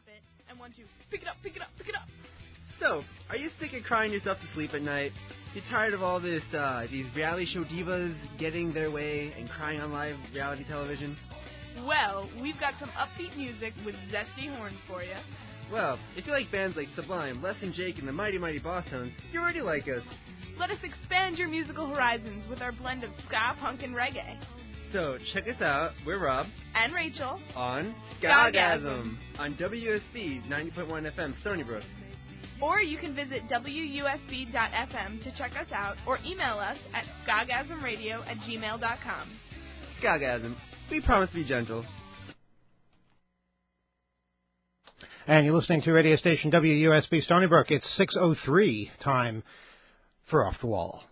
drop it, and 1, 2, pick it up, pick it up, pick it up. So, are you sick of crying yourself to sleep at night? You're tired of all these reality show divas getting their way and crying on live reality television? Well, we've got some upbeat music with zesty horns for you. Well, if you like bands like Sublime, Less Than Jake, and the Mighty Mighty Boss Tones, you already like us. Let us expand your musical horizons with our blend of ska, punk, and reggae. So, check us out. We're Rob. And Rachel. On Skagasm. On WUSB 90.1 FM, Stony Brook. Or you can visit WUSB.FM to check us out, or email us at skagasmradio@gmail.com. Skagasm. We promise to be gentle. And you're listening to radio station WUSB Stony Brook. It's 6:03 time for Off the Wall.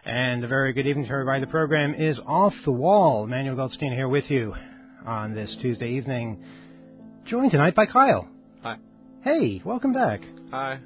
And a very good evening to everybody. The program is Off the Wall. Emmanuel Goldstein here with you on this Tuesday evening, joined tonight by Kyle. Hi. Hey, welcome back. Hi.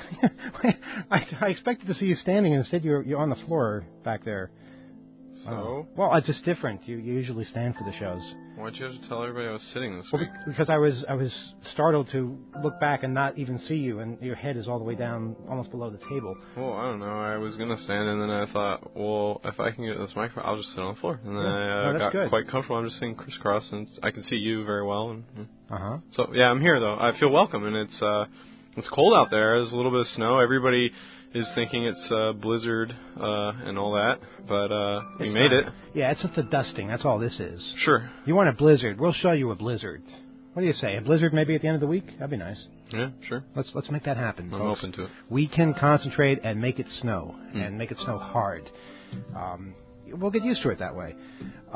I expected to see you standing, and instead you're on the floor back there. So? Well, it's just different. You usually stand for the shows. Why'd you have to tell everybody I was sitting this week? Because I was startled to look back and not even see you, and your head is all the way down, almost below the table. Well, I don't know. I was going to stand, and then I thought, well, if I can get this microphone, I'll just sit on the floor. And then I got good. quite comfortable. I'm just sitting crisscross, and I can see you very well. And, Uh-huh. So, yeah, I'm here, though. I feel welcome, and it's cold out there. There's a little bit of snow. Everybody is thinking it's blizzard and all that, but we made it. Yeah, it's just a dusting. That's all this is. Sure. You want a blizzard? We'll show you a blizzard. What do you say? A blizzard maybe at the end of the week? That'd be nice. Yeah, sure. Let's make that happen. I'm folks. open to it. We can concentrate and make it snow, and make it snow hard. We'll get used to it that way.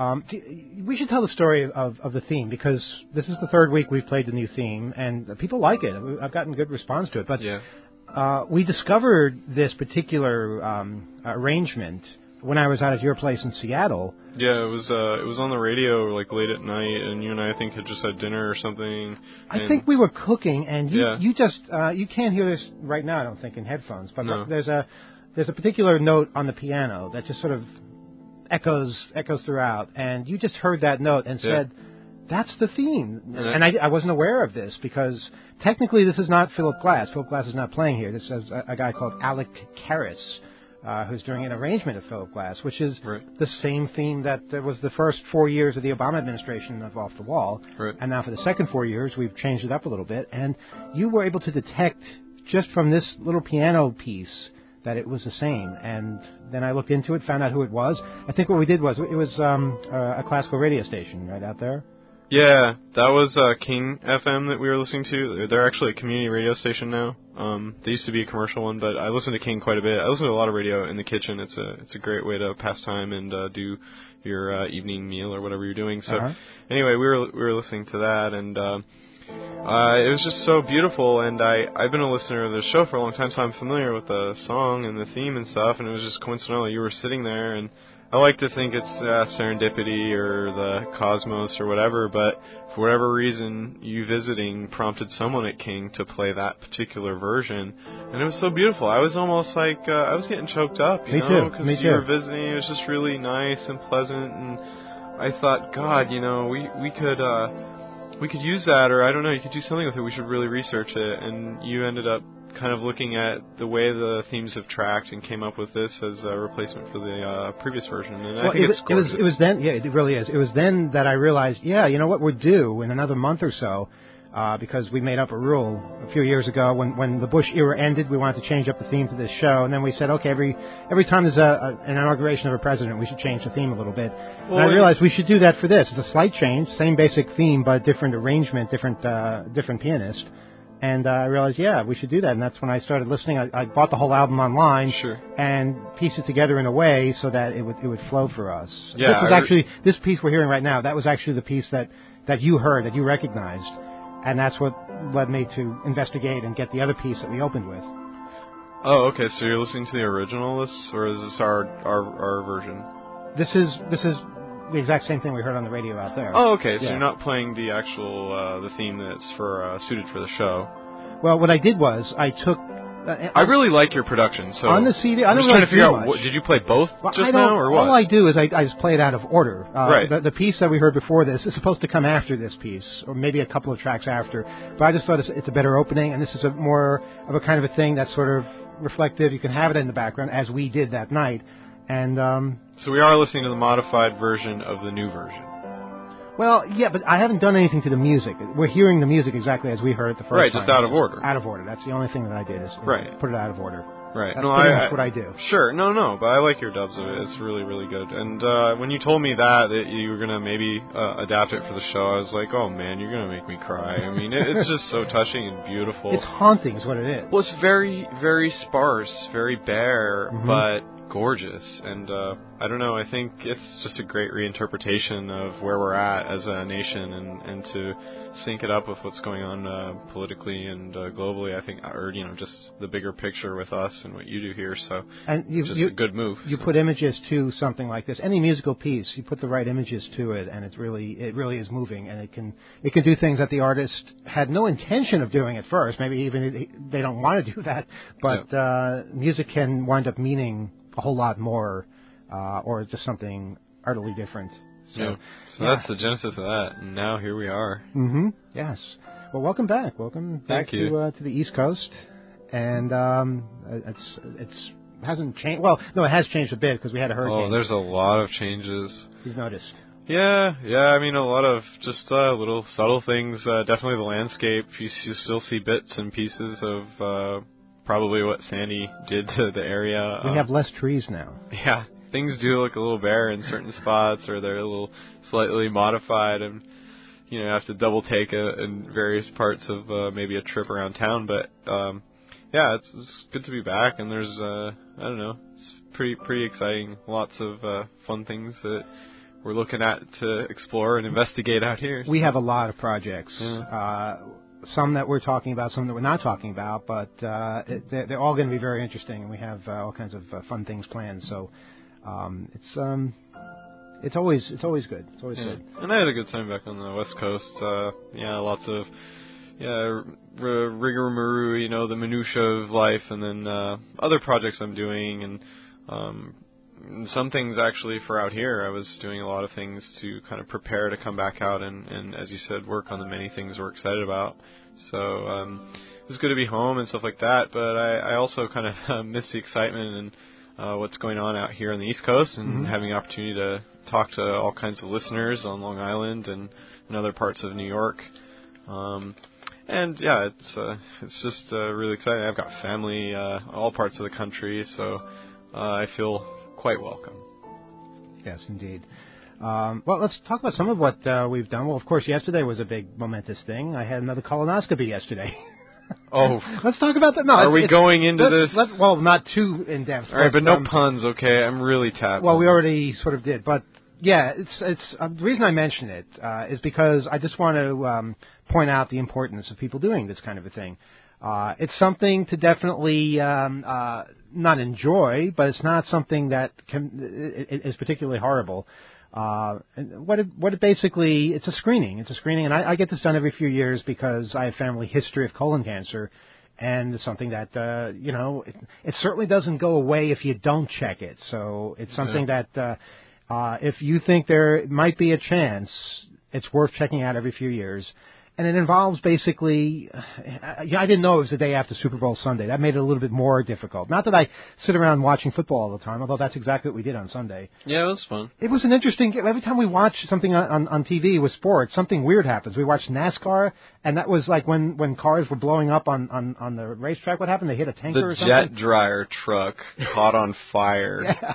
We should tell the story of the theme, because this is the third week we've played the new theme, and people like it. I've gotten good response to it. But yeah. We discovered this particular arrangement when I was out at your place in Seattle. Yeah, it was on the radio like late at night, and you and I think had just had dinner or something. I think we were cooking, and you just you can't hear this right now, I don't think, in headphones. But no. there's a particular note on the piano that just sort of echoes throughout, and you just heard that note and said, "That's the theme." And I wasn't aware of this, because technically this is not Philip Glass. Philip Glass is not playing here. This is a guy called Alec Karras, who's doing an arrangement of Philip Glass, which is the same theme that was the first 4 years of the Obama administration of Off the Wall. Right. And now for the second 4 years, we've changed it up a little bit. And you were able to detect, just from this little piano piece, that it was the same. And then I looked into it, found out who it was. I think what we did was, it was a classical radio station right out there. Yeah, that was King FM that we were listening to. They're actually a community radio station now. They used to be a commercial one, but I listen to King quite a bit. I listen to a lot of radio in the kitchen. It's a great way to pass time and do your evening meal or whatever you're doing. So anyway, we were listening to that, and it was just so beautiful. And I've been a listener of the show for a long time, so I'm familiar with the song and the theme and stuff. And it was just coincidental you were sitting there, and I like to think it's serendipity or the cosmos or whatever, but for whatever reason, you visiting prompted someone at King to play that particular version, and it was so beautiful. I was almost like, I was getting choked up, you know, because you were visiting. It was just really nice and pleasant, and I thought, God, you know, we could use that, or I don't know, you could do something with it. We should really research it, and you ended up kind of looking at the way the themes have tracked and came up with this as a replacement for the previous version. And I think it's gorgeous. It was then, yeah, it really is. It was then that I realized, you know what, we're due in another month or so, because we made up a rule a few years ago when the Bush era ended. We wanted to change up the theme to this show, and then we said, okay, every time there's an inauguration of a president, we should change the theme a little bit. Well, and I realized we should do that for this. It's a slight change, same basic theme, but different arrangement, different pianist. And I realized, we should do that. And that's when I started listening. I bought the whole album online and pieced it together in a way so that it would flow for us. Yeah, this was actually, this piece we're hearing right now, that was actually the piece that you heard, that you recognized. And that's what led me to investigate and get the other piece that we opened with. Oh, okay. So you're listening to the original of this, or is this our version? This is the exact same thing we heard on the radio out there. Oh, okay. So you're not playing the actual the theme that's suited for the show. Well, what I did was I took. I really like your production. So on the CD, I I'm don't just trying to figure out. much. Did you play both now, or what? All I do is I just play it out of order. Right. The piece that we heard before this is supposed to come after this piece, or maybe a couple of tracks after. But I just thought it's a better opening, and this is a more of a kind of a thing that's sort of reflective. You can have it in the background, as we did that night. And so we are listening to the modified version of the new version. Well, yeah, but I haven't done anything to the music. We're hearing the music exactly as we heard it the first time. Right, just out of order. Out of order. That's the only thing that I did is put it out of order. Right. That's pretty much what I do. Sure. No, but I like your dubs of it. It's really, really good. And when you told me that you were going to maybe adapt it for the show, I was like, oh, man, you're going to make me cry. I mean, it's just so touching and beautiful. It's haunting is what it is. Well, it's very, very sparse, very bare, but gorgeous. And I don't know, I think it's just a great reinterpretation of where we're at as a nation, and to sync it up with what's going on politically and globally, I think, or just the bigger picture with us and what you do here. So and just a good move. You put images to something like this. Any musical piece, you put the right images to it, and it really is moving, and it can do things that the artist had no intention of doing at first. Maybe even they don't want to do that, but music can wind up meaning a whole lot more, or just something utterly different. So that's the genesis of that, and now here we are. Mm-hmm. Yes. Well, welcome back. Welcome back to the East Coast, and it's hasn't changed. Well, no, it has changed a bit because we had a hurricane. Oh, there's a lot of changes. You've noticed. Yeah. I mean, a lot of just little subtle things. Definitely the landscape. You still see bits and pieces of probably what Sandy did to the area. We have less trees now. Yeah, things do look a little bare in certain spots, or they're a little slightly modified, and you have to double take in various parts of maybe a trip around town. But it's good to be back, and there's I don't know, it's pretty exciting. Lots of fun things that we're looking at to explore and investigate out here. We have a lot of projects. Yeah. Some that we're talking about, some that we're not talking about, but they're all going to be very interesting, and we have all kinds of fun things planned. So it's always good. It's always good. And I had a good time back on the West Coast. Lots of rigmarole, the minutia of life, and then other projects I'm doing, and some things actually for out here. I was doing a lot of things to kind of prepare to come back out and as you said, work on the many things we're excited about. So it was good to be home and stuff like that, but I also kind of miss the excitement and what's going on out here on the East Coast, and having the opportunity to talk to all kinds of listeners on Long Island and in other parts of New York. It's just really exciting. I've got family all parts of the country, so I feel quite welcome. Yes, indeed. Well, let's talk about some of what we've done. Well, of course, yesterday was a big momentous thing. I had another colonoscopy yesterday. Oh. Let's talk about that. No, Are we going into this? Well, not too in-depth. All right, but no puns, okay? I'm really tapped. Well, we already sort of did. But, yeah, it's the reason I mention it is because I just want to point out the importance of people doing this kind of a thing. It's something to definitely not enjoy, but it's not something that is particularly horrible. And what it basically, it's a screening. It's a screening, and I get this done every few years because I have family history of colon cancer, and it's something that it certainly doesn't go away if you don't check it. So it's something that if you think there might be a chance, it's worth checking out every few years. And it involves basically, I didn't know it was the day after Super Bowl Sunday. That made it a little bit more difficult. Not that I sit around watching football all the time, although that's exactly what we did on Sunday. Yeah, it was fun. It was an interesting game. Every time we watch something on TV with sports, something weird happens. We watched NASCAR, and that was like when cars were blowing up on the racetrack. What happened? They hit a tanker or something? The jet dryer truck caught on fire. Yeah.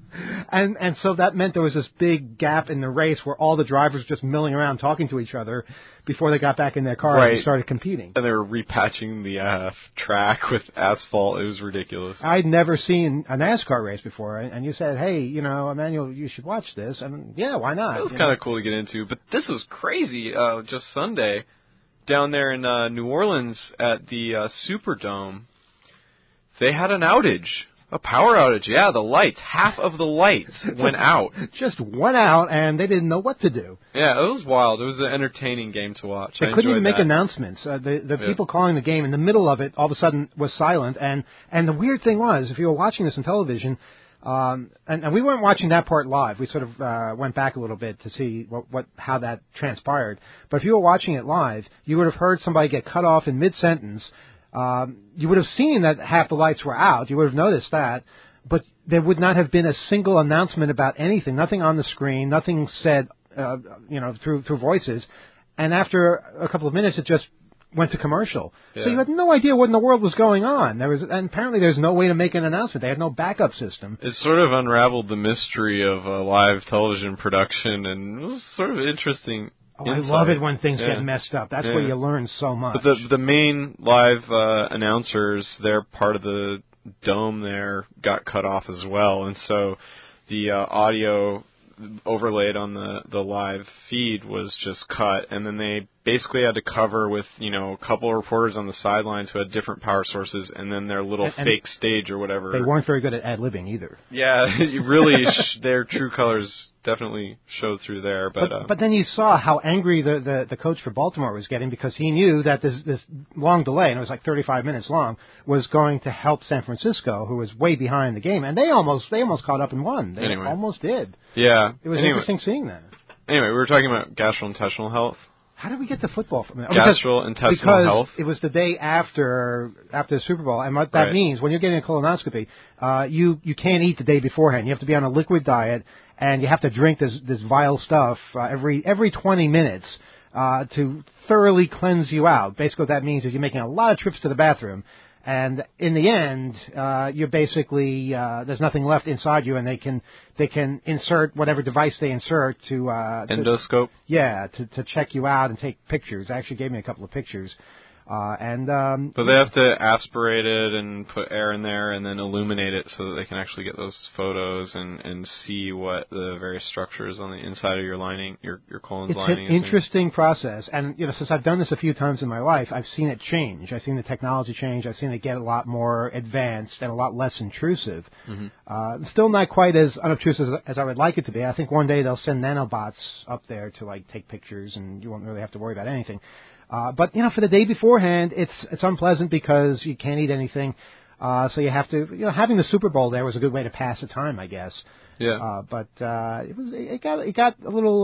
And so that meant there was this big gap in the race where all the drivers were just milling around talking to each other before they got back in their car and started competing. And they were repatching the track with asphalt. It was ridiculous. I'd never seen a NASCAR race before, and you said, hey, Emmanuel, you should watch this. And yeah, why not? It was kind of cool to get into, but this was crazy. Just Sunday, down there in New Orleans at the Superdome, they had an outage. A power outage, yeah, the lights. Half of the lights went out. Just went out, and they didn't know what to do. Yeah, it was wild. It was an entertaining game to watch. They couldn't even make announcements. The people calling the game in the middle of it all of a sudden was silent. And the weird thing was, if you were watching this on television, and we weren't watching that part live. We sort of went back a little bit to see how that transpired. But if you were watching it live, you would have heard somebody get cut off in mid-sentence. You would have seen that half the lights were out. You would have noticed that. But there would not have been a single announcement about anything. Nothing on the screen. Nothing said, through voices. And after a couple of minutes, it just went to commercial. Yeah. So you had no idea what in the world was going on. And apparently there's no way to make an announcement. They had no backup system. It sort of unraveled the mystery of a live television production, and it was sort of interesting. Oh, I love it when things get messed up. That's where you learn so much. But the main live announcers, they're part of the dome there got cut off as well, and so the audio overlaid on the live feed was just cut, and then they basically had to cover with, a couple of reporters on the sidelines who had different power sources, and then their little fake stage or whatever. They weren't very good at ad-libbing either. Yeah, really, their true colors definitely showed through there. But then you saw how angry the coach for Baltimore was getting, because he knew that this long delay, and it was like 35 minutes long, was going to help San Francisco, who was way behind the game, and they almost caught up and won. They almost did. Yeah. It was interesting seeing that. Anyway, we were talking about gastrointestinal health. How did we get to football from that? Gastrointestinal health. It was the day after the Super Bowl, and what that means, when you're getting a colonoscopy, you can't eat the day beforehand. You have to be on a liquid diet, and you have to drink this vile stuff every 20 minutes to thoroughly cleanse you out. Basically, what that means is you're making a lot of trips to the bathroom, and in the end, you're basically there's nothing left inside you, and they can insert whatever device they insert to endoscope. To check you out and take pictures. They actually gave me a couple of pictures. But they have to aspirate it and put air in there and then illuminate it so that they can actually get those photos and see what the various structures on the inside of your lining, your colon's lining. It's an interesting process. And, since I've done this a few times in my life, I've seen it change. I've seen the technology change. I've seen it get a lot more advanced and a lot less intrusive. Mm-hmm. Still not quite as unobtrusive as I would like it to be. I think one day they'll send nanobots up there to, take pictures, and you won't really have to worry about anything. But for the day beforehand, it's unpleasant because you can't eat anything. So you have to, having the Super Bowl there was a good way to pass the time, I guess. Yeah. But it got a little,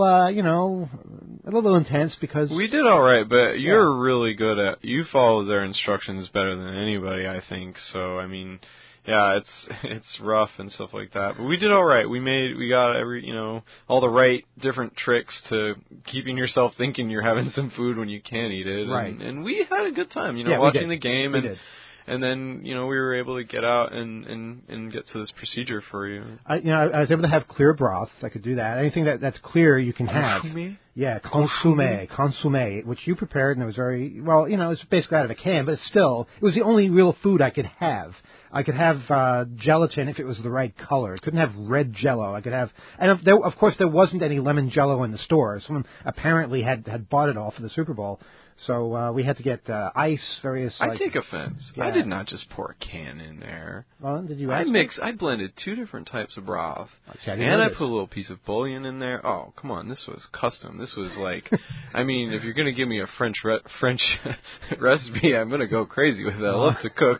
a little intense because we did all right. But you're really good you follow their instructions better than anybody, I think. So I mean. Yeah, it's rough and stuff like that, but we did all right. We got all the right different tricks to keeping yourself thinking you're having some food when you can't eat it. Right. And we had a good time, watching the game, and then we were able to get out and get to this procedure for you. I was able to have clear broth. I could do that. Anything that's clear, you can have. Yeah, consommé, which you prepared, and it was very well. It was basically out of a can, but it was the only real food I could have. I could have gelatin if it was the right color. I couldn't have red Jell-O. I could have, and of course there wasn't any lemon Jell-O in the store. Someone apparently had bought it all for the Super Bowl. So we had to get ice, various. I take offense. Yeah. I did not just pour a can in there. Well, did you? I blended two different types of broth, and I put a little piece of bouillon in there. Oh, come on! This was custom. This was like, I mean, if you're gonna give me a French recipe, I'm gonna go crazy with it. I love to cook.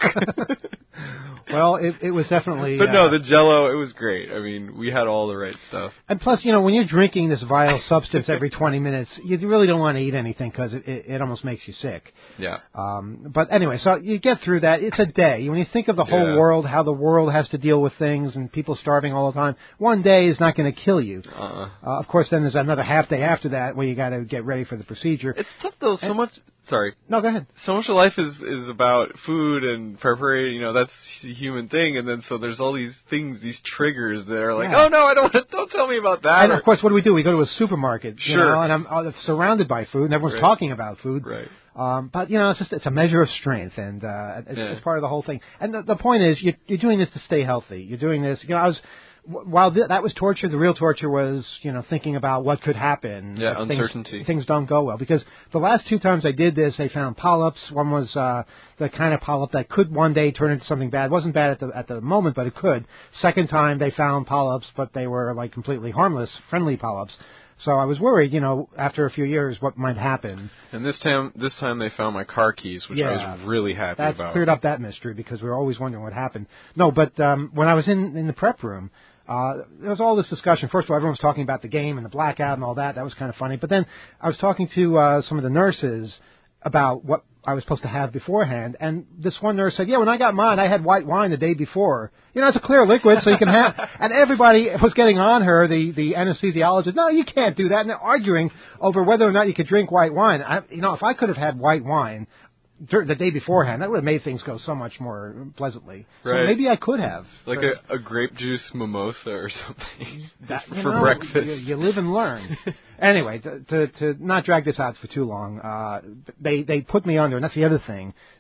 Well, it was definitely. But no, the Jell-O, it was great. I mean, we had all the right stuff. And plus, when you're drinking this vile substance every 20 minutes, you really don't want to eat anything because it almost makes you sick. Yeah. But anyway, so you get through that. It's a day. When you think of the whole world, how the world has to deal with things and people starving all the time, one day is not going to kill you. Of course, then there's another half day after that where you got to get ready for the procedure. It's tough though. Sorry. No, go ahead. So much of life is about food and preparation. That's a human thing, and then so there's all these things, these triggers that are like, oh no, don't tell me about that. And of course, what do? We go to a supermarket, sure, and I'm surrounded by food, and everyone's talking about food. Right. But it's a measure of strength, and it's part of the whole thing. And the point is, you're doing this to stay healthy. You're doing this. While that was torture, the real torture was, thinking about what could happen. Yeah, uncertainty. Things don't go well. Because the last two times I did this, they found polyps. One was the kind of polyp that could one day turn into something bad. It wasn't bad at the moment, but it could. Second time, they found polyps, but they were completely harmless, friendly polyps. So I was worried, after a few years, what might happen. And this time they found my car keys, which I was really happy about. That's cleared up that mystery because we were always wondering what happened. No, but when I was in the prep room, there was all this discussion. First of all, everyone was talking about the game and the blackout and all that. That was kind of funny. But then I was talking to some of the nurses about what I was supposed to have beforehand. And this one nurse said, when I got mine, I had white wine the day before. It's a clear liquid, so you can have... And everybody was getting on her, the anesthesiologist. No, you can't do that. And they're arguing over whether or not you could drink white wine. If I could have had white wine the day beforehand, that would have made things go so much more pleasantly. Right. So maybe I could have. Like a grape juice mimosa or something for breakfast. You live and learn. Anyway, to not drag this out for too long, they put me under, and that's the other thing.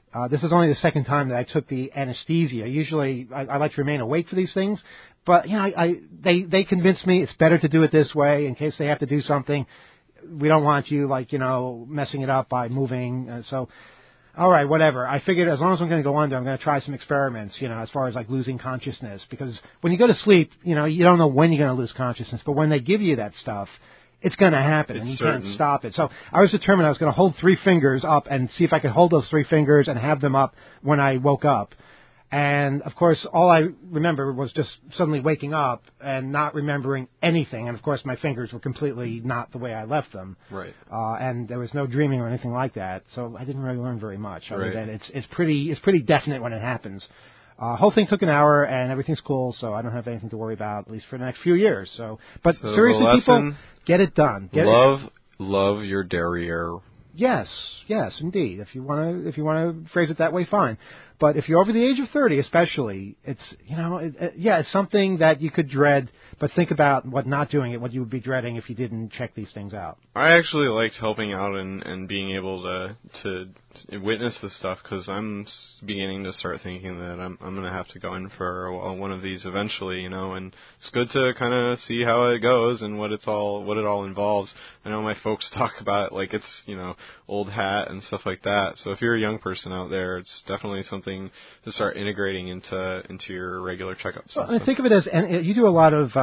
This is only the second time that I took the anesthesia. Usually, I like to remain awake for these things, but they convinced me it's better to do it this way in case they have to do something. We don't want you messing it up by moving. So, all right, whatever. I figured as long as I'm going to go under, I'm going to try some experiments. As far as like losing consciousness, because when you go to sleep, you don't know when you're going to lose consciousness, but when they give you that stuff, it's going to happen, and you can't stop it. So I was determined I was going to hold 3 fingers up and see if I could hold those 3 fingers and have them up when I woke up. And, of course, all I remember was just suddenly waking up and not remembering anything. And, of course, my fingers were completely not the way I left them. Right. And there was no dreaming or anything like that. So I didn't really learn very much. Right. Other than it's pretty definite when it happens. Whole thing took an hour, and everything's cool, so I don't have anything to worry about, at least for the next few years. But seriously, people, get it done. Love your derriere. Yes, indeed. If you want to phrase it that way, fine. But if you're over the age of 30, especially, it's it's something that you could dread. But think about what you would be dreading if you didn't check these things out. I actually liked helping out and being able to witness this stuff, because I'm beginning to start thinking that I'm going to have to go in for one of these eventually, and it's good to kind of see how it goes and what it all involves. I know my folks talk about it like it's old hat and stuff like that. So if you're a young person out there, it's definitely something to start integrating into your regular checkups. Well, I think of it as, and you do a lot of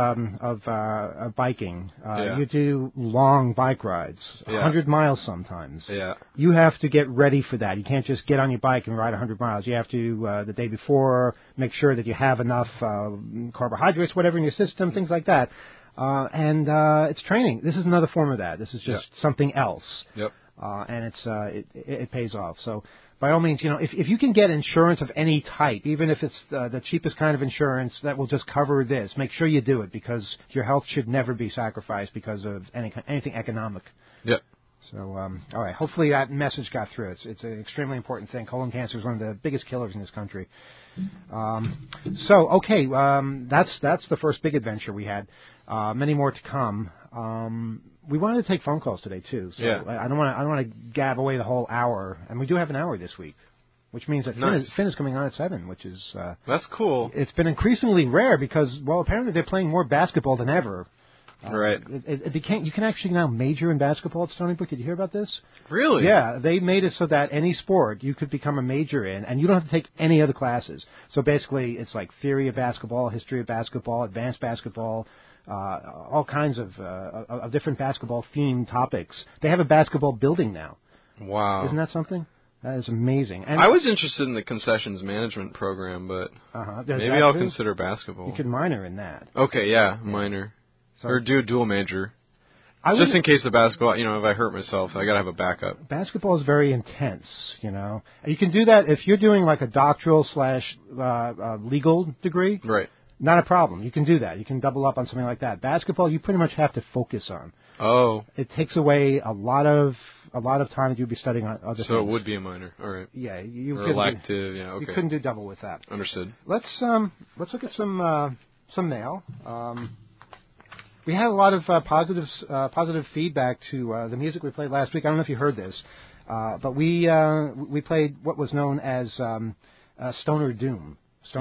biking. You do long bike rides, 100 miles sometimes. Yeah. You have to get ready for that. You can't just get on your bike and ride 100 miles. You have to, the day before, make sure that you have enough carbohydrates, whatever in your system, things like that. And it's training. This is another form of that. This is just something else. Yep. And it pays off. So by all means, if you can get insurance of any type, even if it's the cheapest kind of insurance that will just cover this, make sure you do it, because your health should never be sacrificed because of anything economic. Yep. So, all right. Hopefully that message got through. It's an extremely important thing. Colon cancer is one of the biggest killers in this country. That's the first big adventure we had. Many more to come. We wanted to take phone calls today too. So I don't want to gab away the whole hour, and we do have an hour this week, which means that Finn is coming on at 7, which is that's cool. It's been increasingly rare because apparently they're playing more basketball than ever. Right. You can actually now major in basketball at Stony Brook. Did you hear about this? Really? Yeah, they made it so that any sport you could become a major in, and you don't have to take any other classes. So basically, it's like theory of basketball, history of basketball, advanced basketball, all kinds of different basketball-themed topics. They have a basketball building now. Wow. Isn't that something? That is amazing. And I was interested in the concessions management program, but maybe I'll consider basketball. You could minor in that. Okay, minor. Or do a dual major. Just in case of basketball, if I hurt myself, I got to have a backup. Basketball is very intense, And you can do that if you're doing like a doctoral / legal degree. Right. Not a problem. You can do that. You can double up on something like that. Basketball, you pretty much have to focus on. Oh. It takes away a lot of time that you'd be studying on other things. So it would be a minor. All right. Yeah, or elective. Yeah. Okay. You couldn't do double with that. Understood. Let's look at some mail. We had a lot of positive feedback to the music we played last week. I don't know if you heard this, but we played what was known as Stoner Doom.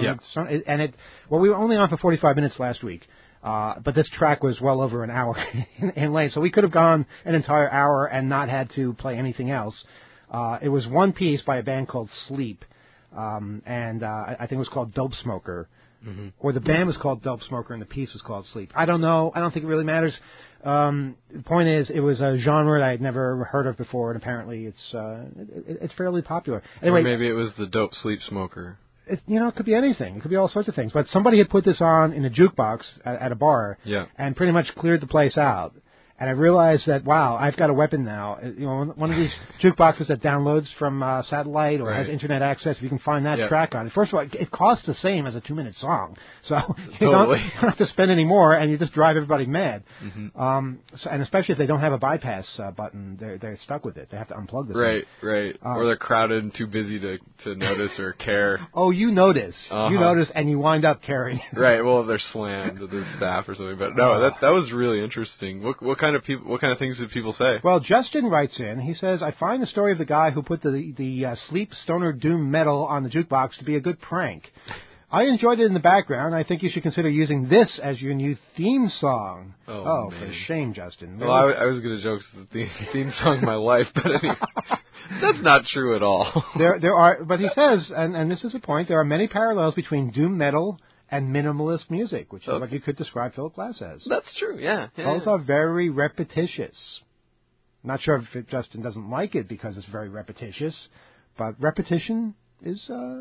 We were only on for 45 minutes last week, but this track was well over an hour in length, so we could have gone an entire hour and not had to play anything else. It was one piece by a band called Sleep, and I think it was called Dope Smoker. Mm-hmm. Or the band was called Dope Smoker and the piece was called Sleep. I don't know. I don't think it really matters. The point is, it was a genre that I had never heard of before, and apparently it's fairly popular. Anyway, or maybe it was the Dope Sleep Smoker. It could be anything. It could be all sorts of things. But somebody had put this on in a jukebox at a bar and pretty much cleared the place out. And I realized that, wow, I've got a weapon now. One of these jukeboxes that downloads from satellite or has internet access, if you can find that track on it. First of all, it costs the same as a 2-minute song. So you don't have to spend any more, and you just drive everybody mad. Mm-hmm. And especially if they don't have a bypass button, they're stuck with it. They have to unplug the thing. Right. Or they're crowded and too busy to notice or care. Oh, you notice. You notice, and you wind up caring. Right. Well, they're slammed with the staff or something. But no, that was really interesting. What kind of things did people say? Well, Justin writes in. He says, I find the story of the guy who put the sleep stoner doom metal on the jukebox to be a good prank. I enjoyed it in the background. I think you should consider using this as your new theme song. Oh for shame, Justin. Well, I was going to joke that the theme song of my life, but anyway, that's not true at all. There are, but he says, and this is a point, there are many parallels between doom metal and minimalist music, which is what you could describe Philip Glass as. That's true, yeah. Both are very repetitious. Not sure if Justin doesn't like it because it's very repetitious, but repetition is,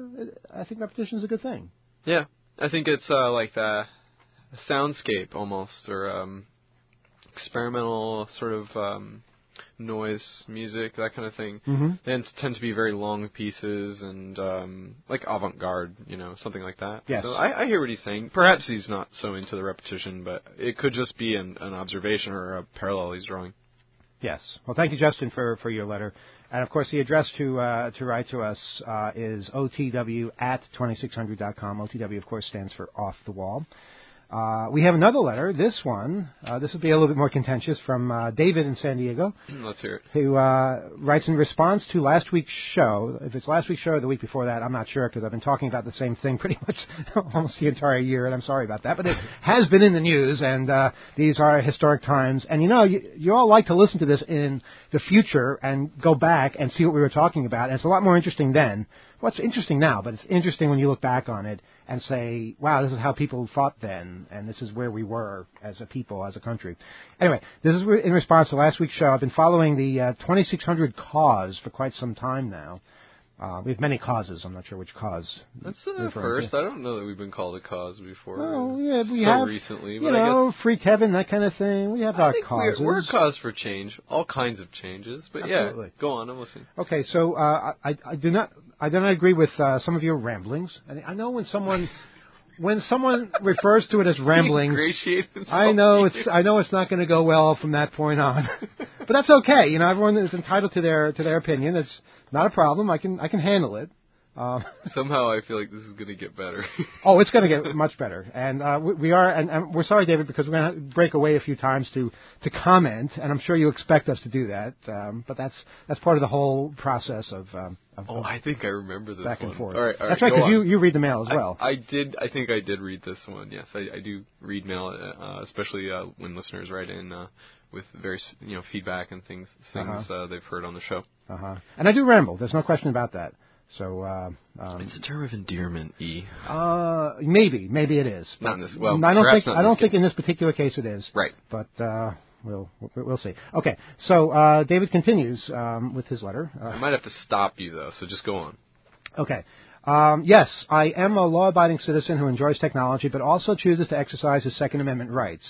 I think repetition is a good thing. Yeah, I think it's like a soundscape almost, or experimental sort of noise music, that kind of thing. Mm-hmm. And tend to be very long pieces and like avant-garde, something like that. Yes. So I hear what he's saying. Perhaps he's not so into the repetition, but it could just be an observation or a parallel he's drawing. Yes. Well, thank you, Justin, for your letter. And, of course, the address to write to us is otw@2600.com. OTW, of course, stands for Off the Wall. We have another letter. This one, this will be a little bit more contentious, from David in San Diego. Let's hear it. Who writes in response to last week's show. If it's last week's show or the week before that, I'm not sure, because I've been talking about the same thing pretty much almost the entire year, and I'm sorry about that. But it has been in the news, and these are historic times. And, you all like to listen to this in the future and go back and see what we were talking about. And it's a lot more interesting then. Well, it's interesting now, but it's interesting when you look back on it and say, wow, this is how people thought then, and this is where we were as a people, as a country. Anyway, this is in response to last week's show. I've been following the 2600 cause for quite some time now. We have many causes. I'm not sure which cause. That's the first. I don't know that we've been called a cause before. Oh, yeah, we so have recently. But I guess, Free Kevin, that kind of thing. We have our causes. We're a cause for change, all kinds of changes. But Absolutely. Yeah, go on. I'm listening. Okay, so I do not agree with some of your ramblings. I know when someone refers to it as ramblings, I know it's not going to go well from that point on. But that's okay. Everyone is entitled to their opinion. It's not a problem. I can handle it. Somehow I feel like this is going to get better. Oh, it's going to get much better. And we are, and we're sorry, David, because we're going to break away a few times to comment, and I'm sure you expect us to do that. But that's part of the whole process of I think I remember this back one. and forth. All right, that's right, because you read the mail as well. I did. I think I did read this one. Yes, I do read mail, especially when listeners write in with various feedback and things they've heard on the show. And I do ramble. There's no question about that. So it's a term of endearment, E. Maybe it is. Not in this. Well, I don't think in this particular case it is. Right. But we'll see. Okay. So David continues with his letter. I might have to stop you though. So just go on. Okay. Yes, I am a law-abiding citizen who enjoys technology, but also chooses to exercise his Second Amendment rights.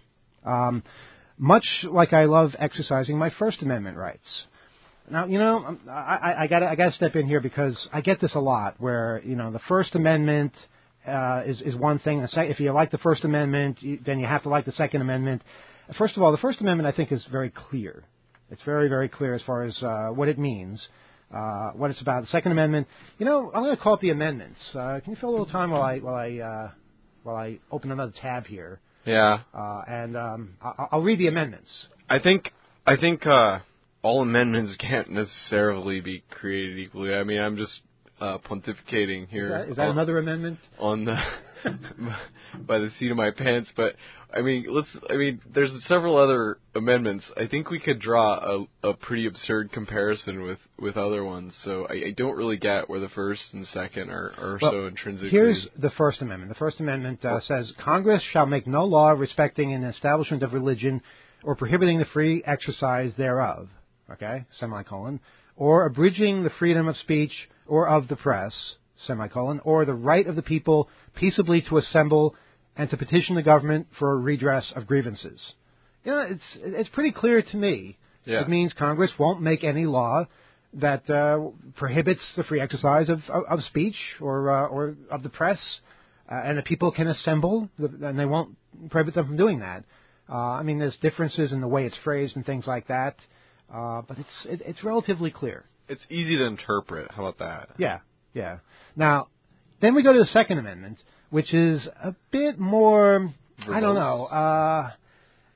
Much like I love exercising my First Amendment rights. Now, I gotta step in here because I get this a lot where, the First Amendment is one thing. If you like the First Amendment, then you have to like the Second Amendment. First of all, the First Amendment, I think, is very clear. It's very, very clear as far as what it means, what it's about. The Second Amendment, I'm going to call it the amendments. Can you fill a little time while I open another tab here? Yeah. And I'll read the amendments. I think all amendments can't necessarily be created equally. I mean, I'm just pontificating here. Is that another amendment? On the by the seat of my pants, but I mean, there's several other amendments. I think we could draw a pretty absurd comparison with other ones. So I don't really get where the first and second are so intrinsically. Here's the First Amendment. The First Amendment says Congress shall make no law respecting an establishment of religion or prohibiting the free exercise thereof. Okay, semicolon, or abridging the freedom of speech or of the press, semicolon, or the right of the people peaceably to assemble and to petition the government for a redress of grievances. It's pretty clear to me. Yeah. It means Congress won't make any law that prohibits the free exercise of speech or of the press, and the people can assemble, and they won't prohibit them from doing that. There's differences in the way it's phrased and things like that. But it's relatively clear. It's easy to interpret. How about that? Yeah. Now, then we go to the Second Amendment, which is a bit more, verbose. I don't know.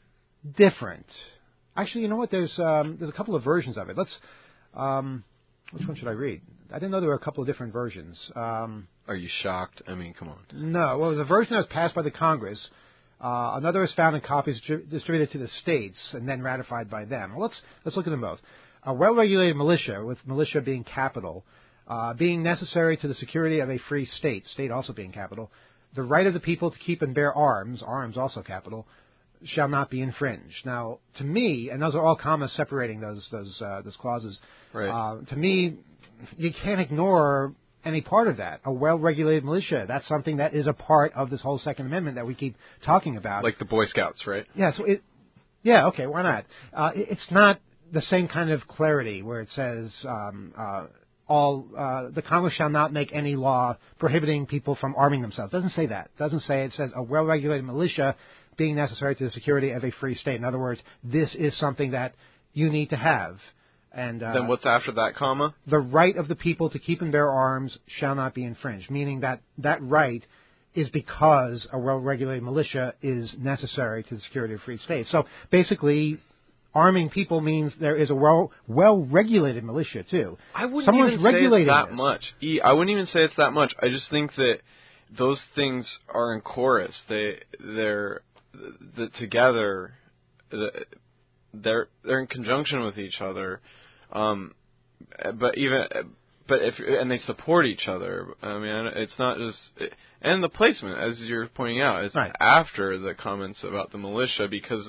different. Actually, you know what? There's a couple of versions of it. Let's which one should I read? I didn't know there were a couple of different versions. Are you shocked? I mean, come on. No. Well, the version that was passed by the Congress. Another is found in copies distributed to the states and then ratified by them. Well, let's look at them both. A well-regulated militia, with militia being capital, being necessary to the security of a free state, state also being capital, the right of the people to keep and bear arms, arms also capital, shall not be infringed. Now, to me, and those are all commas separating those clauses. Right. To me, you can't ignore any part of that. A well-regulated militia, that's something that is a part of this whole Second Amendment that we keep talking about. Like the Boy Scouts, right? Yeah. So okay, why not? It's not the same kind of clarity where it says the Congress shall not make any law prohibiting people from arming themselves. It doesn't say that. It doesn't say. It says a well-regulated militia being necessary to the security of a free state. In other words, this is something that you need to have. And then what's after that comma? The right of the people to keep and bear arms shall not be infringed, meaning that right is because a well-regulated militia is necessary to the security of a free state. So basically, arming people means there is a well-regulated militia too. I wouldn't Someone's even say regulating it's that this. much. I wouldn't even say it's that much. I just think that those things are in chorus. They're together. They're in conjunction with each other. But they support each other. I mean, it's not just and the placement, as you're pointing out, is right after the comments about the militia, because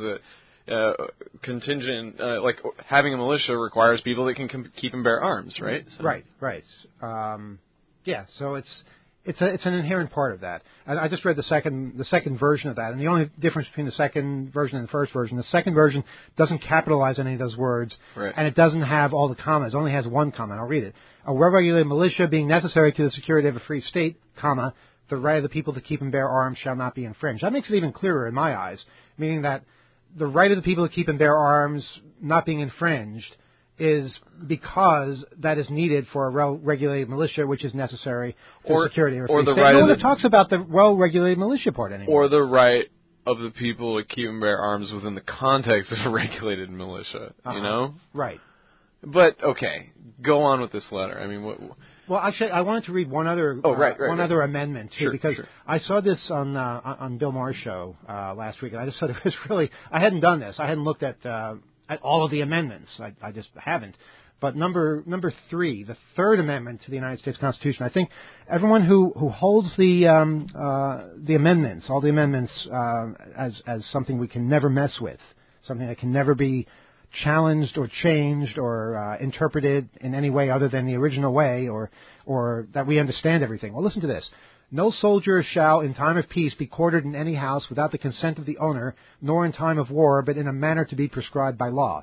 contingent, like having a militia requires people that can keep and bear arms, right? So. Right. Yeah. So it's an inherent part of that. And I just read the second version of that, and the only difference between the second version and the first version, the second version doesn't capitalize any of those words, right. And it doesn't have all the commas. It only has one comma. I'll read it. A well-regulated militia being necessary to the security of a free state, comma, the right of the people to keep and bear arms shall not be infringed. That makes it even clearer in my eyes, meaning that the right of the people to keep and bear arms not being infringed is because that is needed for a well-regulated militia, which is necessary for the security of a free state. No one talks about the well-regulated militia part anymore. Or the right of the people to keep and bear arms within the context of a regulated militia, you know? Right. But, okay, go on with this letter. I mean, what... Well, actually, I wanted to read one other other amendment too, because I saw this on Bill Maher's show last week, and I just thought it was really. I hadn't done this. I hadn't looked at all of the amendments. I just haven't. But number 3, the Third Amendment to the United States Constitution. I think everyone who holds the amendments, all the amendments, as something we can never mess with, something that can never be challenged or changed or interpreted in any way other than the original way, or that we understand everything. Well, listen to this. No soldier shall in time of peace be quartered in any house without the consent of the owner, nor in time of war, but in a manner to be prescribed by law.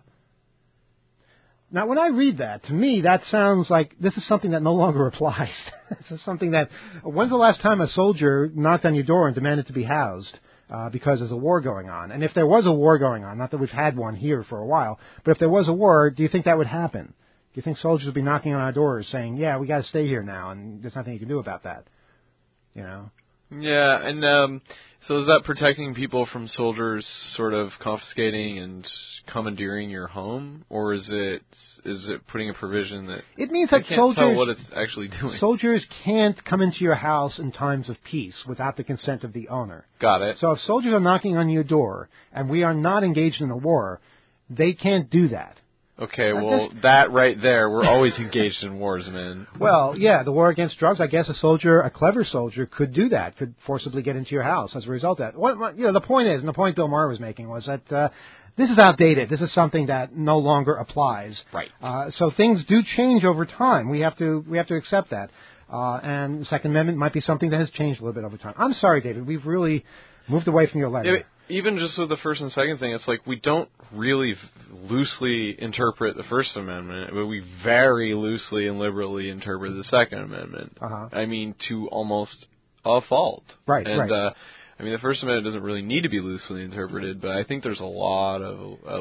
Now, when I read that, to me, that sounds like this is something that no longer applies. This is something that, when's the last time a soldier knocked on your door and demanded to be housed? Because there's a war going on. And if there was a war going on, not that we've had one here for a while, but if there was a war, do you think that would happen? Do you think soldiers would be knocking on our doors saying, yeah, we got to stay here now, and there's nothing you can do about that? You know? Yeah, and so is that protecting people from soldiers sort of confiscating and commandeering your home, or is it putting a provision that it means that you can't soldiers tell what it's actually doing? Soldiers can't come into your house in times of peace without the consent of the owner. Got it. So if soldiers are knocking on your door and we are not engaged in a war, they can't do that. Okay, well, that right there, we're always engaged in wars, man. Well, yeah, the war against drugs, I guess a clever soldier could do that, could forcibly get into your house as a result of that. The point is, and the point Bill Maher was making was that this is outdated. This is something that no longer applies. Right. So things do change over time. We have to accept that. And the Second Amendment might be something that has changed a little bit over time. I'm sorry, David. We've really moved away from your letter. Yeah, even just with the first and second thing, it's like we don't really loosely interpret the First Amendment, but we very loosely and liberally interpret the Second Amendment. I mean, to almost a fault. Right, and, right. I mean, the First Amendment doesn't really need to be loosely interpreted, but I think there's a lot of I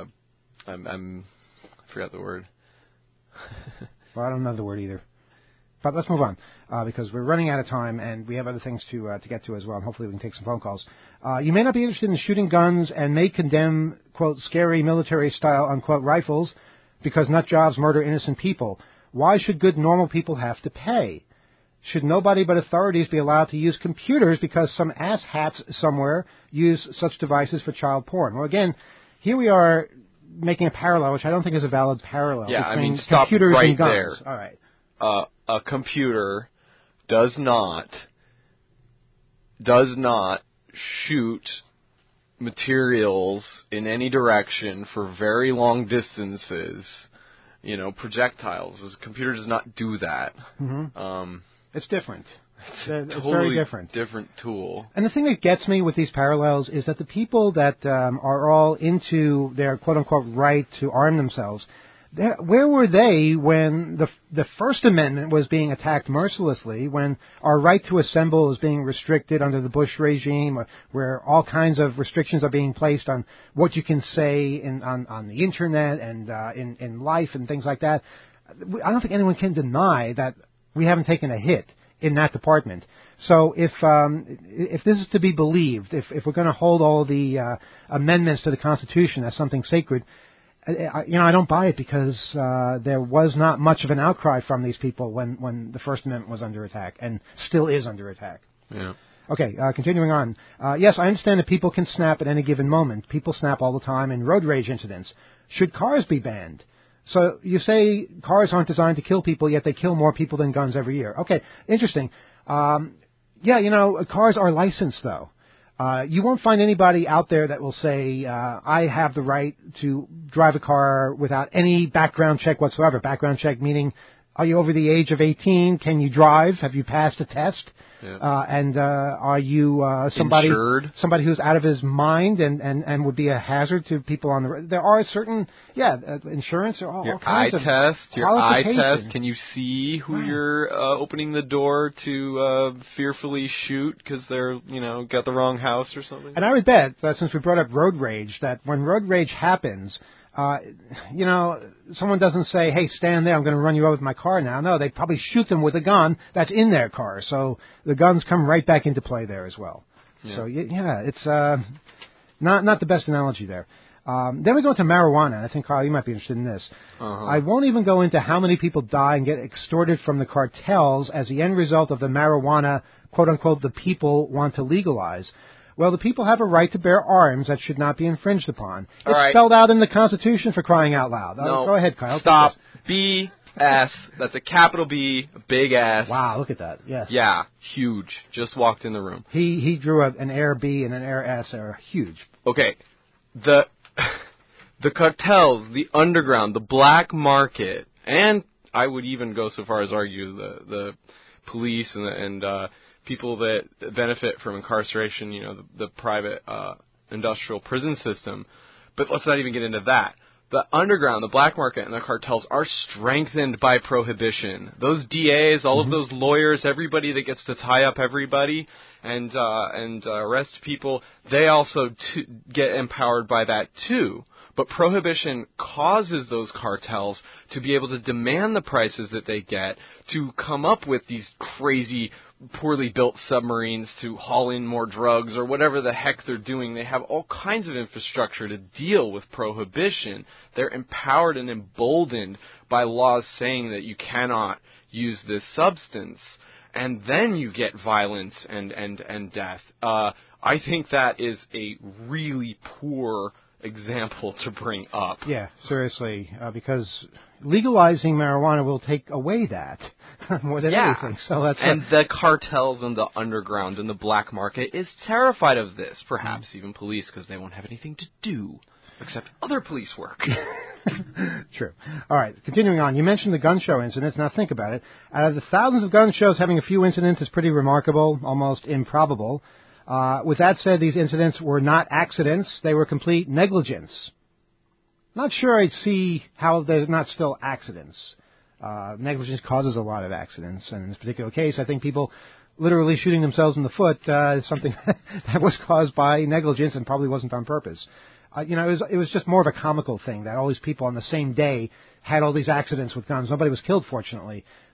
forgot the word. Well, I don't know the word either. But let's move on because we're running out of time and we have other things to get to as well. And hopefully we can take some phone calls. You may not be interested in shooting guns and may condemn, quote, scary military-style, unquote, rifles because nut jobs murder innocent people. Why should good, normal people have to pay? Should nobody but authorities be allowed to use computers because some asshats somewhere use such devices for child porn? Well, again, here we are making a parallel, which I don't think is a valid parallel between stop computers right and guns. there. All right. A computer does not shoot materials in any direction for very long distances. Projectiles. A computer does not do that. Mm-hmm. It's different. It's totally very different. Different tool. And the thing that gets me with these parallels is that the people that are all into their quote-unquote right to arm themselves, where were they when the First Amendment was being attacked mercilessly, when our right to assemble is being restricted under the Bush regime, where all kinds of restrictions are being placed on what you can say on the Internet and in life and things like that? I don't think anyone can deny that we haven't taken a hit in that department. So if this is to be believed, if we're going to hold all the amendments to the Constitution as something sacred, I don't buy it because there was not much of an outcry from these people when the First Amendment was under attack and still is under attack. Yeah. Okay, continuing on. Yes, I understand that people can snap at any given moment. People snap all the time in road rage incidents. Should cars be banned? So you say cars aren't designed to kill people, yet they kill more people than guns every year. Okay, interesting. Cars are licensed, though. You won't find anybody out there that will say, I have the right to drive a car without any background check whatsoever. Background check meaning, are you over the age of 18? Can you drive? Have you passed a test? Yeah. Are you somebody insured? Somebody who's out of his mind and would be a hazard to people on the road? There are certain, insurance or all kinds of your eye test. Can you see who you're opening the door to fearfully shoot because they're got the wrong house or something? And I would bet that since we brought up road rage, that when road rage happens, someone doesn't say, hey, stand there, I'm going to run you over with my car now. No, they probably shoot them with a gun that's in their car. So the guns come right back into play there as well. Yeah. So, it's not the best analogy there. Then we go into marijuana. I think, Kyle, you might be interested in this. Uh-huh. I won't even go into how many people die and get extorted from the cartels as the end result of the marijuana, quote-unquote, the people want to legalize. Well, the people have a right to bear arms that should not be infringed upon. It's spelled out in the Constitution, for crying out loud. No, go ahead, Kyle. Stop. B-S. That's a capital B, a big S. Wow, look at that. Yes. Yeah, huge. Just walked in the room. He drew an air B and an air S are huge. Okay. The cartels, the underground, the black market, and I would even go so far as argue the police and people that benefit from incarceration, the private industrial prison system. But let's not even get into that. The underground, the black market, and the cartels are strengthened by prohibition. Those DAs, all of those lawyers, everybody that gets to tie up everybody and arrest people, they also get empowered by that too. But prohibition causes those cartels to be able to demand the prices that they get, to come up with these crazy, poorly built submarines to haul in more drugs or whatever the heck they're doing. They have all kinds of infrastructure to deal with prohibition. They're empowered and emboldened by laws saying that you cannot use this substance. And then you get violence and death. I think that is a really poor example to bring up. Yeah, seriously, because legalizing marijuana will take away that more than anything. So that's the cartels and the underground and the black market is terrified of this. Perhaps even police, because they won't have anything to do except other police work. True. All right, continuing on. You mentioned the gun show incidents. Now think about it. Out of the thousands of gun shows, having a few incidents is pretty remarkable, almost improbable. With that said, these incidents were not accidents. They were complete negligence. Not sure I'd see how there's not still accidents. Negligence causes a lot of accidents. And in this particular case, I think people literally shooting themselves in the foot is something that was caused by negligence and probably wasn't on purpose. It was just more of a comical thing that all these people on the same day had all these accidents with guns. Nobody was killed, fortunately.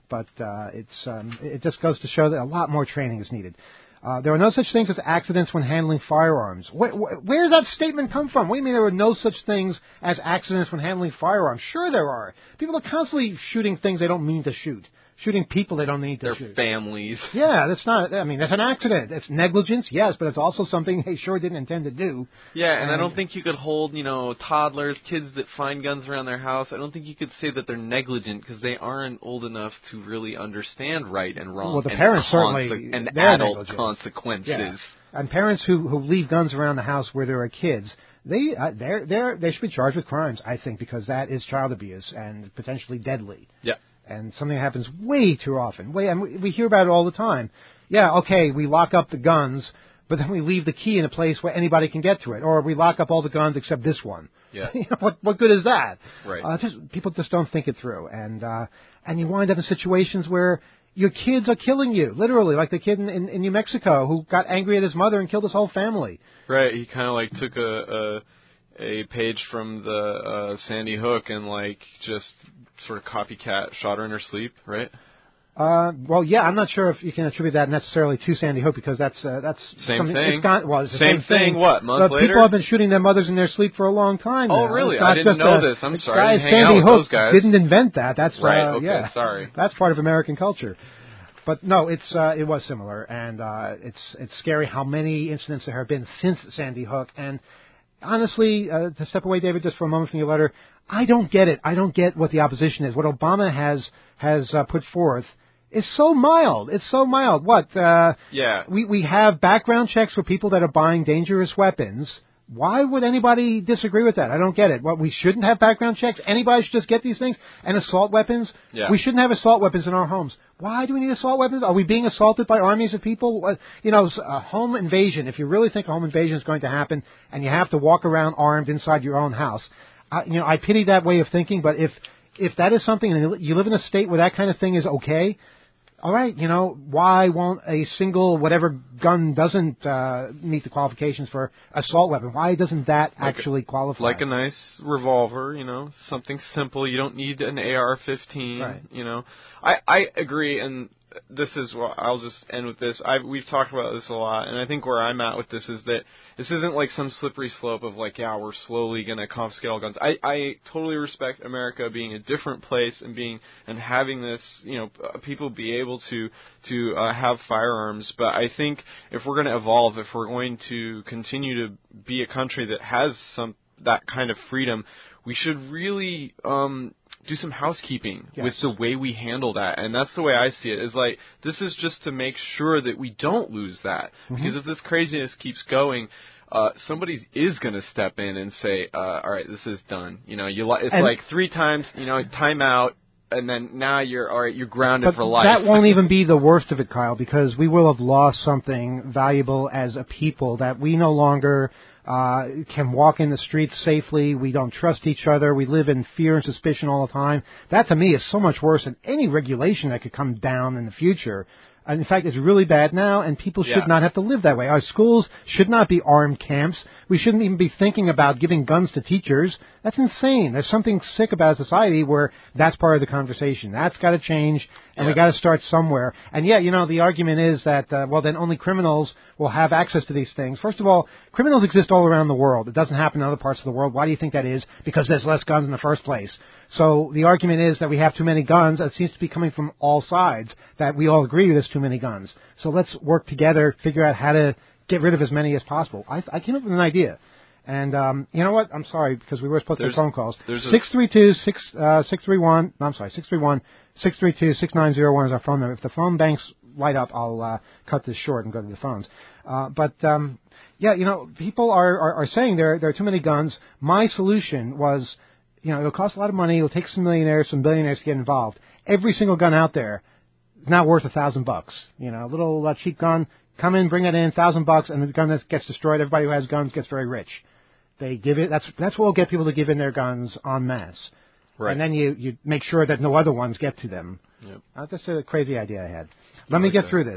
But it just goes to show that a lot more training is needed. There are no such things as accidents when handling firearms. Where does that statement come from? What do you mean there are no such things as accidents when handling firearms? Sure there are. People are constantly shooting things they don't mean to shoot. Shooting people they don't need to shoot. Their families. Yeah, that's an accident. It's negligence, yes, but it's also something they sure didn't intend to do. Yeah, and I don't think you could hold, toddlers, kids that find guns around their house. I don't think you could say that they're negligent because they aren't old enough to really understand right and wrong. Well, the parents certainly, and they're adult negligent. consequences. Yeah. And parents who leave guns around the house where there are kids, they should be charged with crimes, I think, because that is child abuse and potentially deadly. Yeah. And something that happens way too often. And we hear about it all the time. Yeah, okay, we lock up the guns, but then we leave the key in a place where anybody can get to it. Or we lock up all the guns except this one. Yeah. What good is that? Right. People just don't think it through. And you wind up in situations where your kids are killing you, literally, like the kid in New Mexico who got angry at his mother and killed his whole family. Right, he kind of took a page from the Sandy Hook and just sort of copycat shot her in her sleep, right? Well, yeah, I'm not sure if you can attribute that necessarily to Sandy Hook because that's same thing. It's the same thing. What month later? People have been shooting their mothers in their sleep for a long time. Oh, now. really? I didn't know this. I'm sorry. I didn't hang Sandy out with Hook those guys. didn't invent that. That's right. Okay. Yeah. Sorry. That's part of American culture. But no, it was similar, and it's scary how many incidents there have been since Sandy Hook. And honestly, to step away, David, just for a moment from your letter, I don't get it. I don't get what the opposition is. What Obama has put forth is so mild. It's so mild. What? Yeah. We have background checks for people that are buying dangerous weapons. Why would anybody disagree with that? I don't get it. What, we shouldn't have background checks? Anybody should just get these things? And assault weapons? Yeah. We shouldn't have assault weapons in our homes. Why do we need assault weapons? Are we being assaulted by armies of people? A home invasion, if you really think a home invasion is going to happen and you have to walk around armed inside your own house, I pity that way of thinking, but if that is something and you live in a state where that kind of thing is okay, all right, why won't a single whatever gun doesn't meet the qualifications for assault weapon? Why doesn't that actually qualify? Like a nice revolver, something simple. You don't need an AR-15. Right. I agree, and this is what I'll just end with this. We've talked about this a lot, and I think where I'm at with this is that this isn't like some slippery slope of we're slowly going to confiscate all guns. I totally respect America being a different place and having this, people be able to have firearms. But I think if we're going to evolve, if we're going to continue to be a country that has that kind of freedom, we should really do some housekeeping with the way we handle that. And that's the way I see it, is this is just to make sure that we don't lose that. Mm-hmm. Because if this craziness keeps going, somebody is going to step in and say, all right, this is done. It's 3 times, time out. And then now you're grounded for life. That won't even be the worst of it, Kyle, because we will have lost something valuable as a people, that we no longer can walk in the streets safely. We don't trust each other. We live in fear and suspicion all the time. That, to me, is so much worse than any regulation that could come down in the future. And in fact, it's really bad now, and people should not have to live that way. Our schools should not be armed camps. We shouldn't even be thinking about giving guns to teachers. That's insane. There's something sick about a society where that's part of the conversation. That's got to change, and we got to start somewhere. And the argument is that, then only criminals will have access to these things. First of all, criminals exist all around the world. It doesn't happen in other parts of the world. Why do you think that is? Because there's less guns in the first place. So the argument is that we have too many guns. It seems to be coming from all sides, that we all agree there's too many guns. So let's work together, figure out how to get rid of as many as possible. I came up with an idea. And you know what? I'm sorry, because we were supposed to have phone calls. 631, 632-6901 is our phone number. If the phone banks light up, I'll cut this short and go to the phones. People are saying there are too many guns. My solution was, it'll cost a lot of money. It'll take some millionaires, some billionaires to get involved. Every single gun out there is not worth $1,000. A little cheap gun, come in, bring it in, $1,000, and the gun that gets destroyed, everybody who has guns gets very rich. They give it. That's what will get people to give in their guns en masse. Right. And then you make sure that no other ones get to them. Yep. That's a crazy idea I had. Let me get through this.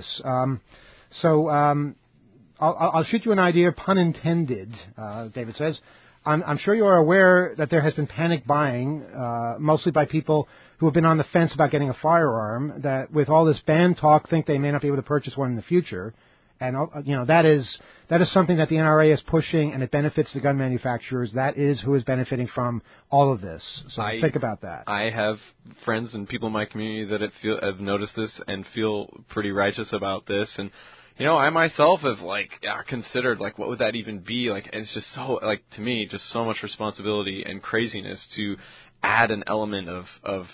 I'll shoot you an idea, pun intended, David says. I'm sure you are aware that there has been panic buying, mostly by people who have been on the fence about getting a firearm, that with all this ban talk think they may not be able to purchase one in the future. And, that is something that the NRA is pushing, and it benefits the gun manufacturers. That is who is benefiting from all of this. So think about that. I have friends and people in my community that have noticed this and feel pretty righteous about this. And, I myself have, considered, what would that even be? And it's just so, to me, just so much responsibility and craziness to add an element of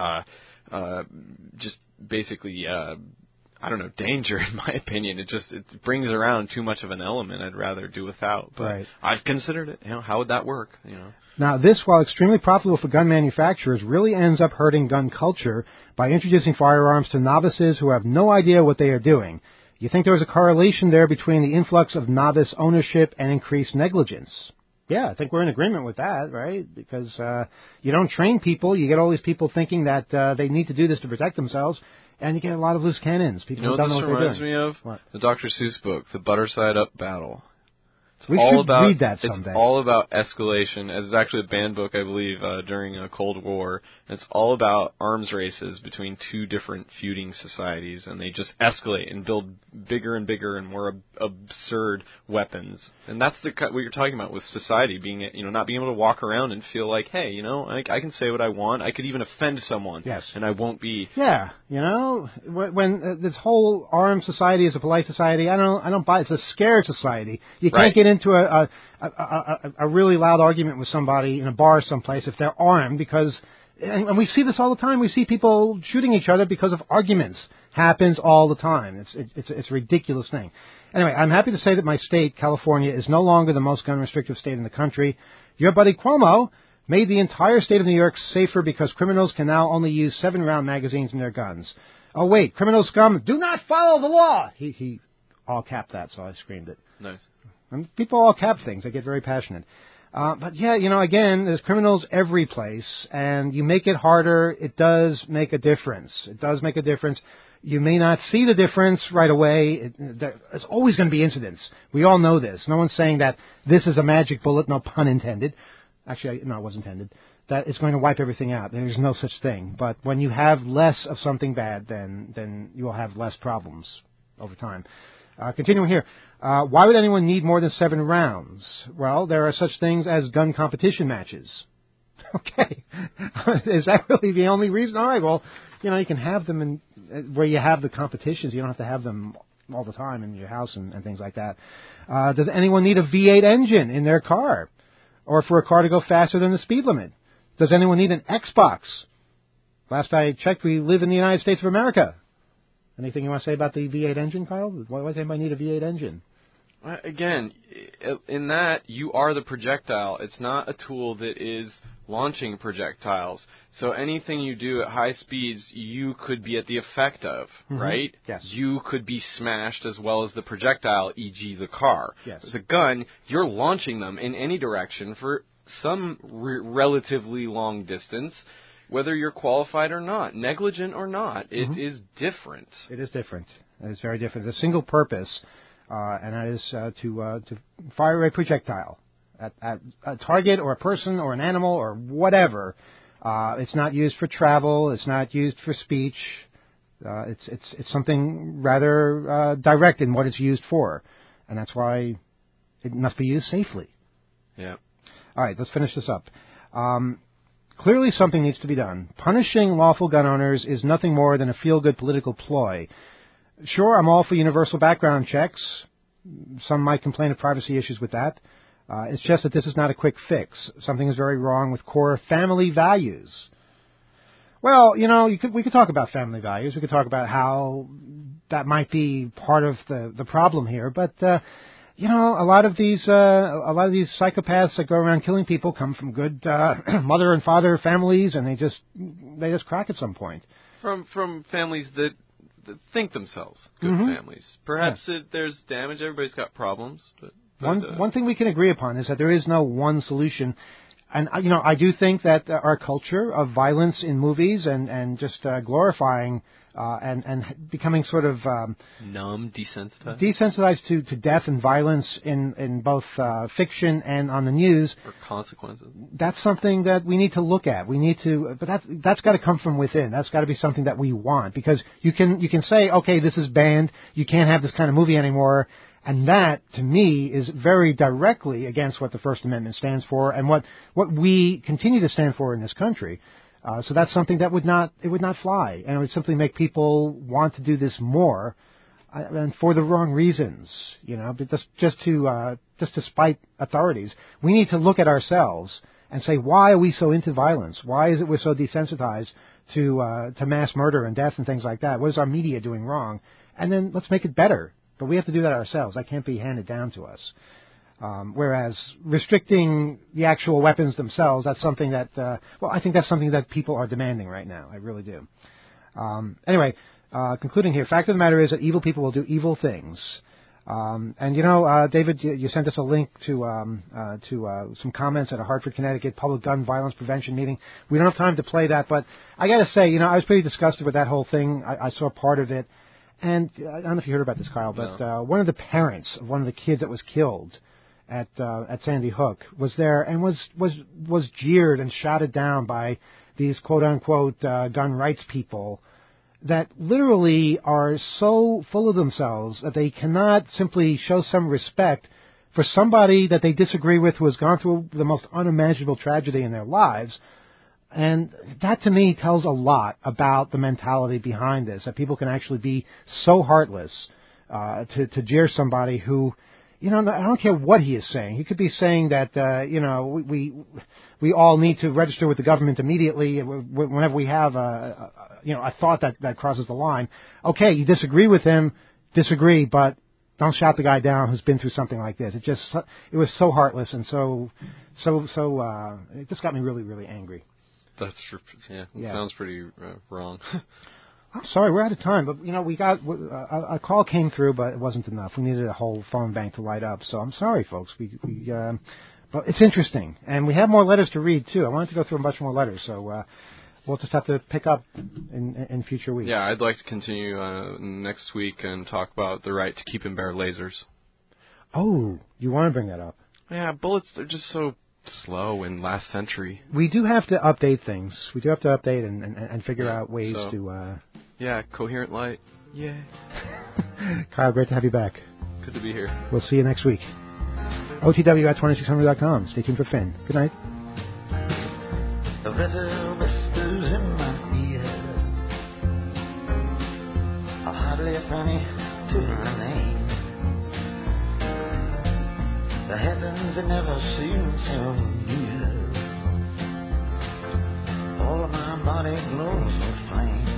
just basically, danger, in my opinion. It brings around too much of an element I'd rather do without. But right. I've considered it. How would that work? Now, this, while extremely profitable for gun manufacturers, really ends up hurting gun culture by introducing firearms to novices who have no idea what they are doing. You think there was a correlation there between the influx of novice ownership and increased negligence? Yeah, I think we're in agreement with that, right? Because you don't train people. You get all these people thinking that they need to do this to protect themselves. And you get a lot of loose cannons. People who don't know what they're doing. This reminds me of? What? The Dr. Seuss book, The Butter Side Up Battle. We should read that someday. It's all about escalation. It's actually a banned book, I believe, during a Cold War. And it's all about arms races between two different feuding societies, and they just escalate and build bigger and bigger and more absurd weapons. And that's what you're talking about with society being, not being able to walk around and feel like, hey, I can say what I want. I could even offend someone. Yes. And I won't be. Yeah, when this whole armed society is a polite society, I don't buy it. It's a scared society. You can't get into a really loud argument with somebody in a bar someplace if they're armed, because, and we see this all the time. We see people shooting each other because of arguments. Happens all the time. It's a ridiculous thing. Anyway, I'm happy to say that my state, California, is no longer the most gun restrictive state in the country. Your buddy Cuomo made the entire state of New York safer because criminals can now only use 7-round magazines in their guns. Oh wait, criminal scum, do not follow the law. He all capped that, so I screamed it. Nice. And people all cap things. I get very passionate. But yeah, again, there's criminals every place, and you make it harder, it does make a difference. It does make a difference. You may not see the difference right away. There's always going to be incidents. We all know this. No one's saying that this is a magic bullet, no pun intended. Actually, no, it was intended. That it's going to wipe everything out. There's no such thing. But when you have less of something bad, then you will have less problems over time. Continuing here. Why would anyone need more than 7 rounds? Well, there are such things as gun competition matches. Okay. Is that really the only reason? All right, well, you can have them where you have the competitions. You don't have to have them all the time in your house and things like that. Does anyone need a V8 engine in their car? Or for a car to go faster than the speed limit? Does anyone need an Xbox? Last I checked, we live in the United States of America. Anything you want to say about the V8 engine, Kyle? Why does anybody need a V8 engine? Again, in that, you are the projectile. It's not a tool that is launching projectiles. So anything you do at high speeds, you could be at the effect of, right? Yes. You could be smashed as well as the projectile, e.g. the car. Yes. The gun, you're launching them in any direction for some relatively long distance, whether you're qualified or not, negligent or not. It is different. It is different. It is very different. It's a single purpose, and that is to fire a projectile at a target or a person or an animal or whatever. It's not used for travel. It's not used for speech. It's something rather direct in what it's used for, and that's why it must be used safely. Yeah. All right, let's finish this up. Clearly something needs to be done. Punishing lawful gun owners is nothing more than a feel-good political ploy. Sure, I'm all for universal background checks. Some might complain of privacy issues with that. It's just that this is not a quick fix. Something is very wrong with core family values. Well, we could talk about family values. We could talk about how that might be part of the problem here. But a lot of these psychopaths that go around killing people come from good mother and father families, and they just crack at some point. From families that think themselves good families. Perhaps there's damage. Everybody's got problems, but one thing we can agree upon is that there is no one solution. And, I do think that our culture of violence in movies and just glorifying and becoming sort of numb, desensitized? Desensitized to death and violence in both fiction and on the news. Or consequences. That's something that we need to look at. We need to, but that's got to come from within. That's got to be something that we want, because you can say, okay, this is banned. You can't have this kind of movie anymore. And that, to me, is very directly against what the First Amendment stands for and what we continue to stand for in this country. So that's something that would not fly, and it would simply make people want to do this more, and for the wrong reasons, but just to spite authorities. We need to look at ourselves and say, why are we so into violence? Why is it we're so desensitized to mass murder and death and things like that? What is our media doing wrong? And then let's make it better. But we have to do that ourselves. That can't be handed down to us. Whereas restricting the actual weapons themselves, that's something that, I think that's something that people are demanding right now. I really do. Anyway, concluding here, fact of the matter is that evil people will do evil things. And David, you sent us a link to some comments at a Hartford, Connecticut public gun violence prevention meeting. We don't have time to play that, but I got to say, I was pretty disgusted with that whole thing. I saw part of it. And I don't know if you heard about this, Kyle, but one of the parents of one of the kids that was killed at Sandy Hook was there and was jeered and shouted down by these quote unquote gun rights people that literally are so full of themselves that they cannot simply show some respect for somebody that they disagree with who has gone through the most unimaginable tragedy in their lives. And that, to me, tells a lot about the mentality behind this, that people can actually be so heartless to jeer somebody who, I don't care what he is saying. He could be saying that, we all need to register with the government immediately whenever we have a thought that crosses the line. Okay, you disagree with him, but don't shout the guy down who's been through something like this. It was so heartless and so it just got me really, really angry. That's true. Yeah. Sounds pretty wrong. I'm sorry, we're out of time, but we got a call came through, but it wasn't enough. We needed a whole phone bank to light up. So I'm sorry, folks. But it's interesting, and we have more letters to read too. I wanted to go through a bunch more letters, so we'll just have to pick up in future weeks. Yeah, I'd like to continue next week and talk about the right to keep and bear lasers. Oh, you want to bring that up? Yeah, bullets, they're just so slow in last century. We do have to update things. We do have to update and figure out ways to... Yeah, coherent light. Yeah. Kyle, great to have you back. Good to be here. We'll see you next week. OTW at 2600.com. Stay tuned for Finn. Good night. The river whispers in my ear, hardly a penny to her name. The heavens have never seemed so near. All of my body glows with flame.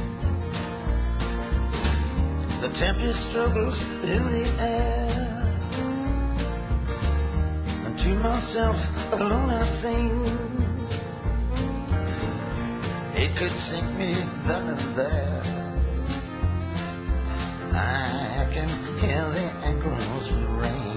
The tempest struggles in the air, and to myself alone I sing. It could sink me then and there. I can hear the ankles ring.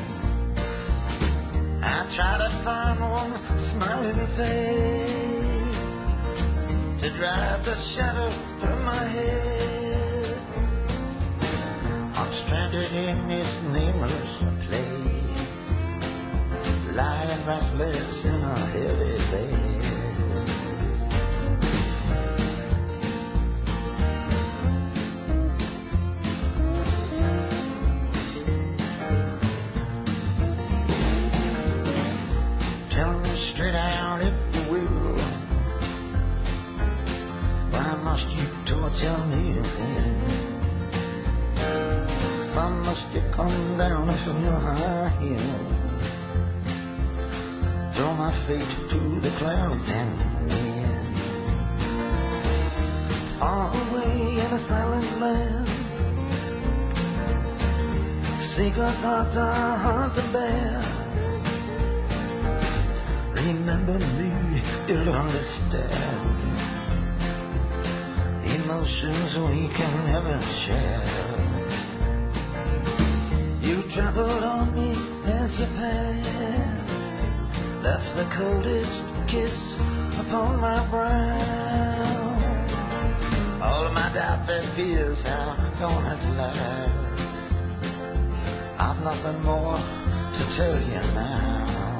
I try to find one smiling face to drive the shadow from my head. I'm stranded in this nameless place, lying restless in a heavy bed. Tell me straight out if you will, why must you torture me again? Why must you come down from your high hill, throw my fate to the clouds and wind? Far away in a silent land, secret thoughts are hard to bear. Remember me, you'll understand. Emotions we can never share. You trampled on me as you passed. left the coldest kiss upon my brow. All of my doubts and fears are gone at last. I've nothing more to tell you now.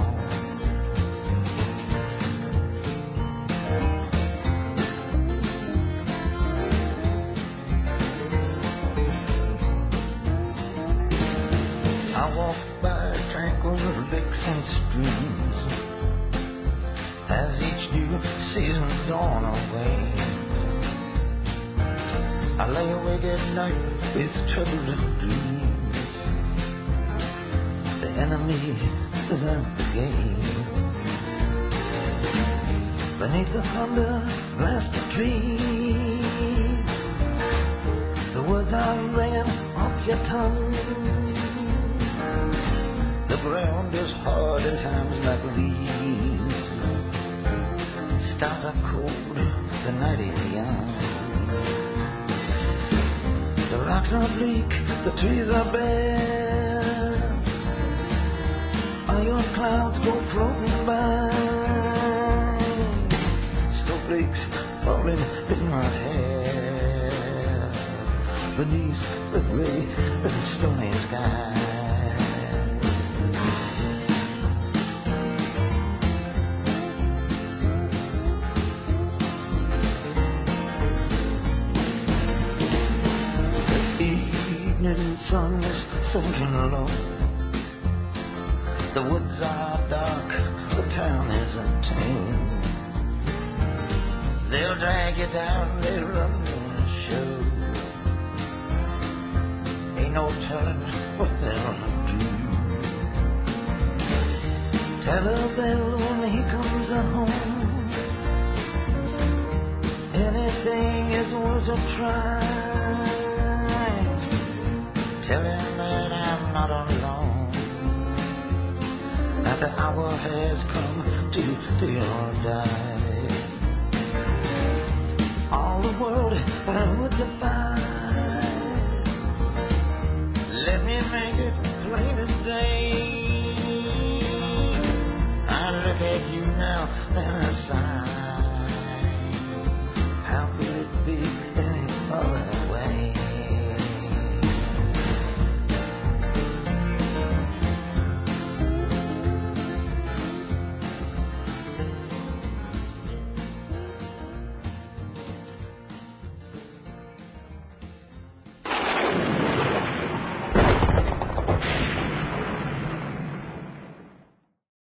I walk by tranquil lakes and streams as each new season's gone away. I lay awake at night with troubled dreams. The enemy is at the gate. Beneath the thunder blasted trees, the words are ringing off your tongue. The ground is hard at times like leaves. Stars are cold, the night is young. The rocks are bleak, the trees are bare. All your clouds go floating by. Snowflakes falling in my hair beneath the gray and stony sky. Sun is sinking low. The woods are dark, the town is untamed. They'll drag you down, they'll run the show. Ain't no telling what they'll do. Tell a bell when he comes home. Anything is worth a try. Tell him that I'm not alone, that the hour has come to do or die. All the world would defy. Let me make it plain as day. I look at you now and I sigh.